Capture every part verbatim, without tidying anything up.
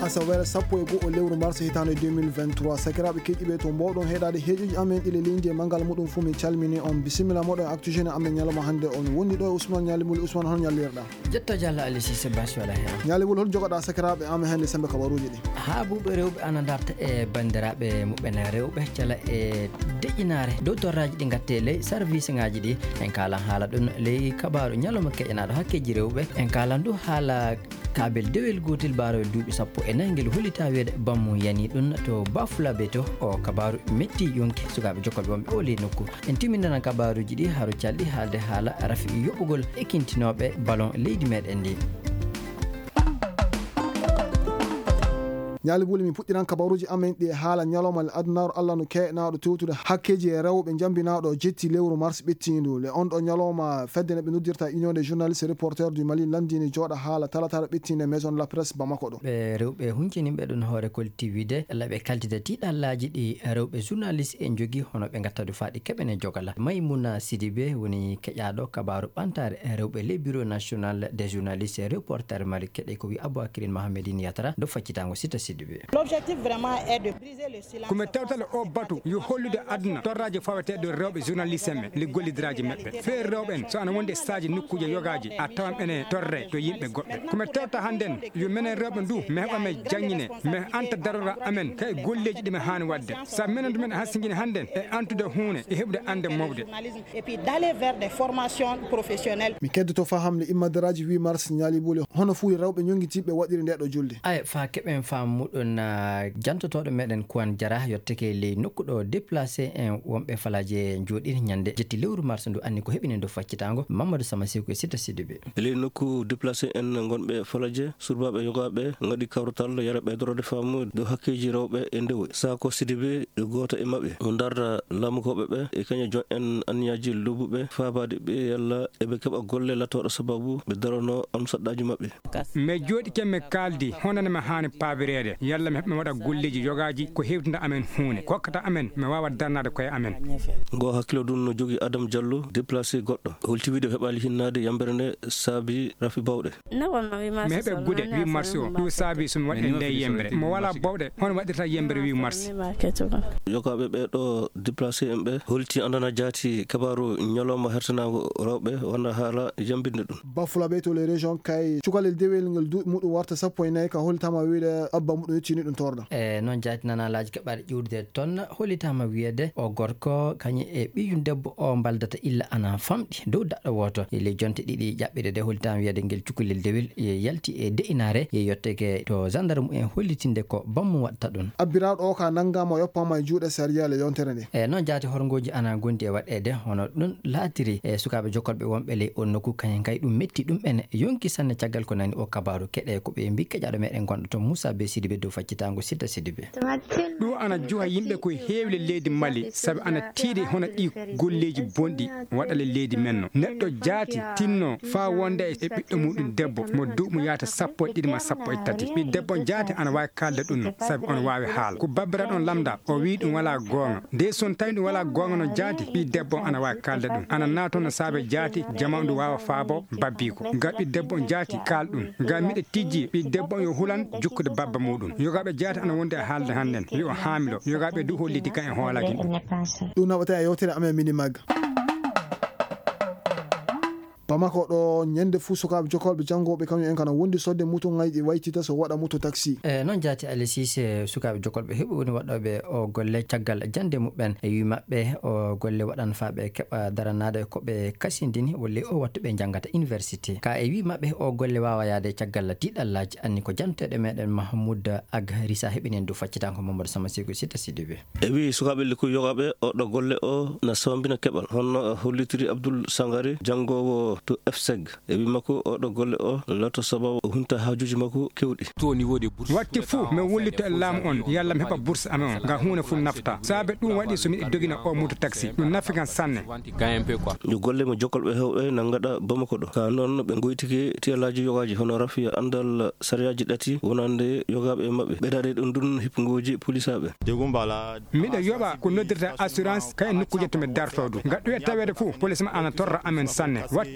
asawere sappo e go'o lewru mars hitande deux mille vingt-trois sakiraɓe keƴiɓe to mbawɗon heɗade heeƴuji amen ɗile leydi e mangal muɗum fuu mi calmini on bisimilla moɗon actu jeune amen ñalawma hande on woni ɗo e Ousmane Ñalimol. Ousmane hon ñallirɗa jetto Diallo Ali Cissé Bassi wala hen Ñalimol hol jogoɗa sakiraɓe amen hande sembe kabaruji ɗi ha ɓuɓe rewɓe ana darta e bandiraɓe muɓene rewɓe cala e deƴƴinare dow torraji ɗi gatte ley service ngaji ɗi en kalan haala ɗum ley kabaru ñalawma keƴanaɗo hakkeji rewɓe en kalan ɗum haala kabel dewel gotel barowel duuɓi sappo e nayi ngel hollita weede bammu yani ɗum to Bafulaɓe to o kabaru metti yonki sukaɓe jokkolɓe wonɓe o ley nokku en timmindana kabaruji ɗi haaro calɗi haalde haala rafi yoɓɓugol ekkintinoɓe ballon leydi meɗen ndi. Ñaali Buli mi puɗɗiran kabaruji amen ɗi e haala ñalawmal adunaru Allah no ke'naɗo tewtude hakkeji e rewɓe jambinaɗo jetti lewru mars ɓettindu le on ɗo ñalawma fedde ne ɓe noddirta union des journalistes et reporters du Mali landini jooɗa haala talatara ɓettinde maison de la presse Bamako ɗo ɓe rewɓe hunciniɓe ɗum hoore koltivide alla ɓe kaldida tiɗallaji ɗi rewɓe journaliste en jogui hono ɓe gattadu faaɗi keɓene jogala Maymouna Sidibé woni keƴaɗo kabaru ɓantare rewɓe le bureau national des journalistes et reporters Mali keɗe ko wi Aboubacrine Mahamadine Yatara do faccitango sita l'objectif vraiment est de briser le silence. Comme tawtal o batu yo hollude aduna torraji fawateɗo rewɓe journaliste en li gollidiraji maɓɓe feer rewɓe en so ana wonde stage nokkuje yogaji a tawan ene torre to yimɓe goɓɓe komi tawta hannden yo minen rewɓe ndu mi heɓa me jangñine mi anta darora amen kay golleji ɗi mi hani wadde sa minen ɗumen hasigini hannden e antude hunde e heɓde ande mawde et puis d'aller vers des formations professionnelles. mi keddoto fa hamle immadaraji huit mars Ñaali Buli hono fu rewɓe ñongitiɓe waɗiri nde ɗo julde ay fa keɓen fam muɗum jantotoɗo meɗen Kouane Diarra yetteke ley nokku ɗo déplacé en wonɓe falaje jooɗiri ñande jetti lewru mars ndu anni ko heɓini do faccitango Mamadou Samasiko e Sita Sidibé ley nokku déplacé en gonɓe falaje surbaɓe yogaɓe gaɗi kawrutal yara ɓeydorode faamu dow hakkeji rewɓe e ndewoy Sako Sidibé goto e mabɓe mo darda laamukoɓe ɓe e kaña jon en anniyaji lobbuɓe fabade ɓe yalla eɓe keeɓa golle latoɗo sababu ɓe darono amsaɗɗaji mabɓe mais jooɗi kemme kaldi honanema hani pabirede yalla mi heɓmi waɗa golleji yogaji ko hewtinta amen hunde kokkata amen mi wawa darnade koye amen go hakkilo ɗum no jogui Adam Diallo déplacé goɗɗo holti wiide heɓali hinnade yambere nde saabi rafi bawɗe mi heeɓe guuɗe huit mars o ɗum saabi somi waɗi nde yembere mo wala bawɗe hono waɗirta yembere huit mars yogaɓe ɓeɗo déplacé en ɓe holti andana jaati kabaru ñalawma hertanago rewɓe wona haala yambinde ɗum Bafulaɓe to les régions kay cukalel dewel ngel duuɓi muɗum warta sappo e nayyi ka holtama wiide abba muɗum yettini ɗum torɗo e noon jaati nanalaji keɓaɗe ƴurde toon hollitama wiyede o gorko kañum e ɓiyum debbo o baldata illa ana famɗi dow daɗɗo woto ley jonte ɗiɗi ƴaɓɓire de hollitama wiyede ngel cukalel dewel yalti e de'inare ye yetteke to gendarme en hollitinde ko bammu watta ɗum abbiraɗo o ka nanggama yoppama e juuɗe saria le yontere nde e noon jaati horgoji ana gondi e waɗede hono ɗum laatiri e sukaɓe jokkolɓe wonɓe ley on nokku kañum kay ɗum metti ɗum ɓene yonki sanne caggal ko nani o kabaru keɗe koɓe mbi keƴaɗo meɗen gonɗo to Moussa Be Sidibé dow faccitango Sita Sidibé ɗum ana juha yimɓe koye heewle leydi Mali saabi ana tiiɗi hono ɗi golleji bonɗi waɗale leydi menno neɗɗo jaati tinno fa wonde e ɓiɗɗo muɗum debbo mo duuɓi yahata sappo e ɗiɗi ma sappo e tati ɓi debbo jaati ana wawi kalde ɗum no saabi on wawi haala ko babbiraɗo on lamda o wi ɗum wala gonga nde son tawi ɗum wala gonga no jaati ɓi debbo ana wawi kalde ɗum ana nato no saabe jaati jama ndu wawa faabo babbi ko ngam ɓi debbo on jaati kal ɗum ngam miɗe tijji ɓi debbo on yo hulan jukkude babba muɗum yogaɓe jaati ana wonde e haalde hannden wi o haamilo yogaɓe du holliti kan e hoolaki ɗum ɗum naɓata e yewtere amen mini magga Bamako ɗo ñande fuu sukaɓe jokkolɓe janggoɓe kañum en kana wondi sodde muto ngayɗi waytita so waɗa muto taxi e noon jaati Ali Cissé sukaɓe jokkolɓe heeɓi woni waɗoɓe o golle caggal jande muɓɓen e wi mabɓe o golle waɗan faɓe keɓa daranade koɓe kasindini wolle o wattu ɓe janggata université ka e wi mabɓe o golle wawa yaade caggal tiɗallaji anni ko janteɗe meɗen Mahmoud Ag Rissa heɓinen dow faccitanko Mamadou Samasiko Sita Sidibé e wi sukaɓe likku yogaɓe oɗo golle o na sawambina keɓal honno hollitiri Abdoul Sangari janggowo to F S E G e wi makko oɗo golle o lato sababu o hunta hajuji makko kewɗi watti fuu mi wollito e laamu on yalla mi heɓa bourse amen on ngam hunde fuu nafta saabe ɗum waɗi somi dogina o muto taxi ɗum nafi kan sanne yo golle mo jokkolɓe hewɓe na gaɗa Bamako ɗo ka noon ɓe goytiki tiyalaji yogaji hono rafi andal sariyaji ɗati wonande yogaɓe mabɓe ɓeɗade ɗum dun hippugoji polisaɓe miɗa yoɓa ko noddirta assurance kay nokkuje to mi darto ɗum gaɗɗo e tawede fuu police ma ana torra amen sanne watti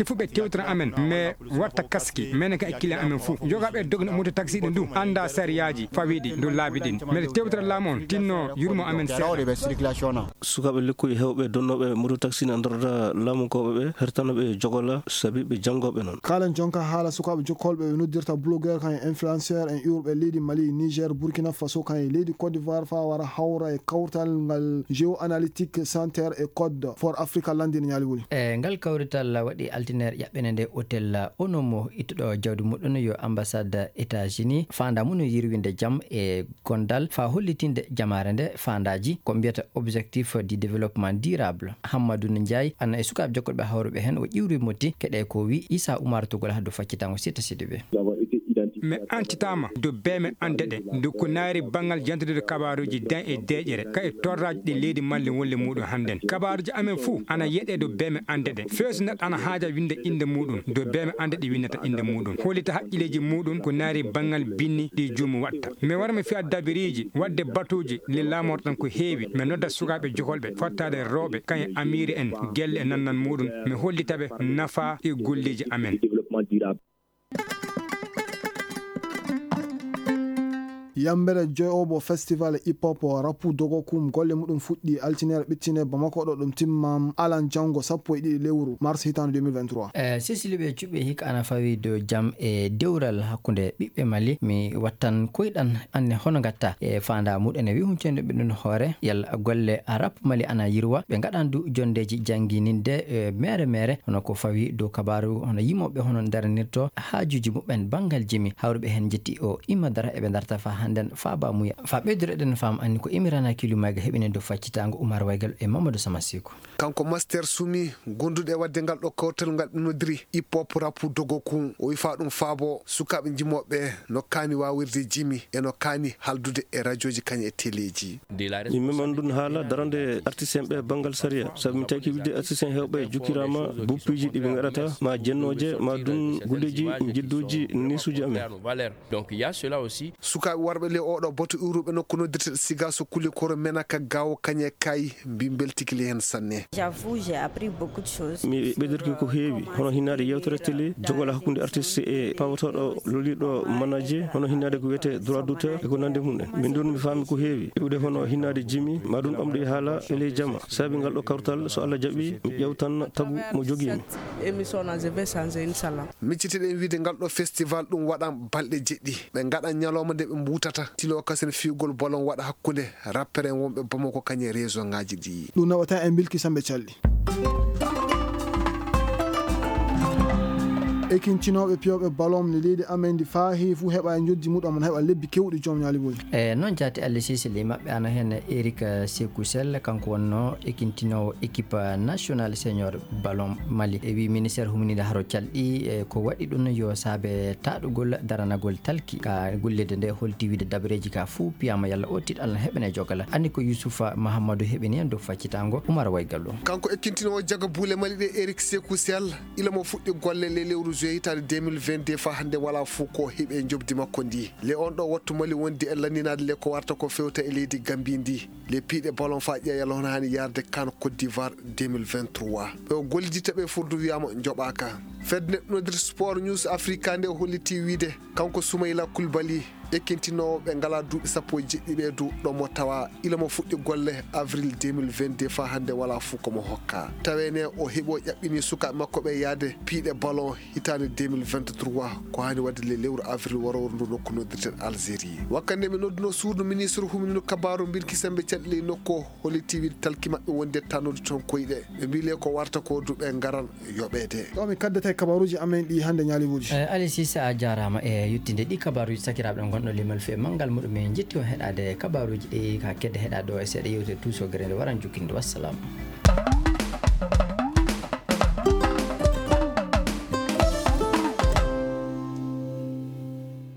il faut ɓe tewtana amen mais watta kaski menen ka e client amen fou jogaɓe dogno moto taxi ɗin du anda sariyaji fawiɗi do laabi ɗin mais tewtara laamu on tinno yurmo amen sukaɓe lekkuji hewɓe donnoɓe moto taxi ne andorda laamukoɓe ɓe hertanoɓe jogola sabi ɓe janggoɓe noon kalen jonka haala sukaɓe jokkolɓe ɓe noddirta blogueur kan e influenceur en iwrɓe leydi Mali Niger Burkina Faso kan e leydi Côte d'Ivoire fa wara hawra e kawtal ngal géoanalytique center e code for africa landini ñaali wuli e ngal kawrital waɗi altinaire ƴaɓɓene nde hôtel onomo ittuɗo jawdi muɗum yo ambassade états-unis fanda mum no yirwinde jaam e gondal fa hollitinde jamare nde fandaji ko mbiyata objectif du développement durable Hammadou Ndiaye ana e sukaɓe jokkoɓe hawruɓe hen o ƴiwri motti keɗe ko wi Issa Oumar Tugol haddo faccitango sita sidiɓe mi antitama do beme andede do ko naari bangal jantude kabaruji dan e deƴere ka e torraji ɗi leydi Mali wolle muɗum handen kabaruji amen fou ana yeɗe do beme andede fees neɗɗo ana haaja winde inde muɗum do beme ande ɗi windata inde muɗum hollita haqqileji muɗum ko naari bangal binni ɗi jomum watta mi warmi fiya dabiriji wadde batuji li lamortan ko heewi mi nodda sukaɓe jokolɓe fottade rewɓe kañe amiri en gelle e nannan muɗum mi hollitaɓe nafa e golleji amen yambere joyobo festival hip hop rapu dogokum golle mudum fuɗɗi altinaire ɓittine Bamako ɗo ɗum timmam alan jango sappo e ɗiɗi lewru mars hitande deux mille vingt-trois e sisili ɓe cuɓɓe hikka ana fawi do jam e dewral hakkude ɓiɓɓe Mali mi wattan koyɗan anne hono gatta e fanda muɗen e wi huncende ɓe ɗum hoore yalla golle rap Mali ana yirwa ɓe gaɗan du jondeji jangininde e mere mere hono ko fawi do kabaru hono yimoɓe hono darnirto haajuji muɓen bangal jimi hawruɓe hen jetti o imadara eɓe darta fa handen fa ba muya fa ɓeydore ɗen fam anni ko imirana kilumaga heɓinen do faccitango Oumar Waygal e Mamadou Samasiko kanko master sumi gonduɗe wadde ngal ɗo kawtal ngal ɓe nodiri hip hop rapu dogokum o wi fa ɗum faabo sukaɓe jimoɓe no kaani wawirde jimi e no kaani haldude e radioji kañe e téléji yimɓe man ɗum haala darande artiste en ɓe banggal saria saabu mi taki widde artiste en hewɓe jukkirama buppiji ɗi ɓe gaɗata ma jennoje ma ɗum gulleji jidduji nisuji amen donc il y a cela aussi sukaɓe warɓe le oɗo boto iwruɓe nokku noddirte siga so kuli koro menaka gawo kañe kay mbi beltikili hen sanne j'avoue j'ai appris beaucoup de choses mi ɓedirki ko heewi hono hinnade yewtere télé jogola hakkude artiste e pawotoɗo loliɗo manager hono hinnade ko wiyete droit d'auteur e ko nande mum en min ɗum mi faami ko heewi iwde hono hinnade jimi ma ɗum ɓamɗo e haala ele jamma saabi ngal ɗo kawtal so Allah jaɓi mi ƴewtan tagu mo jogimi émission na je vais changer inchallah micciteɗen wiide ngal ɗo festival ɗum waɗan balɗe jeɗɗi ɓe gaɗa ñalawma nde ɓe mbutata tilo kasen fiugol bolon waɗa hakkude rappere en wonɓe Bamako kañe réseau ngaji ɗi ɗum nawata en bilki samɓe calɗi ekintinoɓe piyoɓe ballon ne leydi amen ndi faahi fuu heɓa e joddi muɗum heɓa lebbi kewɗi joom ñaali boyi e noon jaati Allah sisili maɓɓe ana hen Eric Sekousel kanko wonno ekintinowo équipe national senior ballon Mali e wi ministére huminide haro calɗi e ko waɗi ɗum yo saabe taɗugol daranagol talki ka gollede nde holti wiide dabreji ka fuu piyama yalla o tiɗ Allah heɓene jogala anni ko Youssoufa Mahamadou heɓini hen dow faccitango Oumar Waygallo kanko ekkintinowo jaga buule Mali ɗe Eric Sekousel ilamo fuɗɗi golle le lewru hitande deux mille vingt-deux fa hande wala fuu ko heeɓe jobdi makko ndi le on ɗo wattu Mali wondi e lanninade le ko warta ko fewta e leydi Gambie ndi le piiɗe ballon fa ƴeeya hono hani yarde kan Côte d'Ivoire deux mille vingt-trois ɓe gollidita ɓe furdu wiyama joɓaka fedde nodir sport news africa nde holliti wiide kanko Soumaïla Koulibaly ekkintinowo ɓe ngala duuɓi sappo e jeɗɗi ɓe du ɗo mo tawa ilamo fuɗɗi golle avril deux mille vingt-deux fa hande wala fuu komo hokka tawene o heeɓo ƴaɓɓini sukaɓe makko ɓe yaade piiɗe ballon hitande deux mille vingt-trois ko hani wadde le lewru avril warowro ndu nokku noddirten Algérie wakkande ɓe nodduno suudu ministre huminino kabaru mbirki sembe caɗɗeli nokku holliti wiide talki mabɓe wonde tannude toon koyɗe ɓe mbile ko warta ko duɓe ngaran yoɓede ɗo mi kaddata e kabaruji amen ɗi hande ñaalimuji Ali Cissé a jarama e yettinde ɗi kabaruji sakiraɓe gonɗo limal fe mangal muɗum en jetti o heɗade kabaruji ɗi ka kedde heɗade o e seeɗa yewte tous o grende waran jukkinde wassalamu.